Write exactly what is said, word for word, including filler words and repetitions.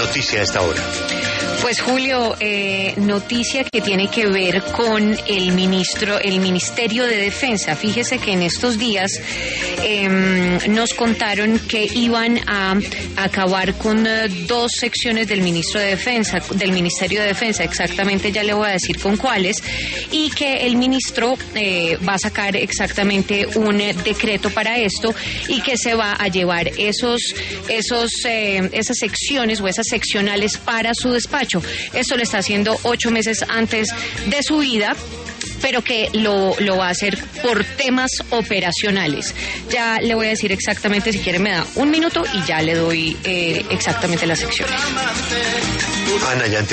noticia a esta hora? Pues Julio, eh, noticia que tiene que ver con el ministro, el Ministerio de Defensa. Fíjese que en estos días eh, nos contaron que iban a acabar con uh, dos secciones del ministro de Defensa, del Ministerio de Defensa, exactamente ya le voy a decir con cuáles, y que el ministro eh, va a sacar exactamente un eh, decreto para esto y que se va a llevar esos, esos, eh, esas secciones o esas seccionales para su despacho. Esto lo está haciendo ocho meses antes de su vida, pero que lo, lo va a hacer por temas operacionales. Ya le voy a decir exactamente, si quiere me da un minuto y ya le doy eh, exactamente las secciones. Ana, ya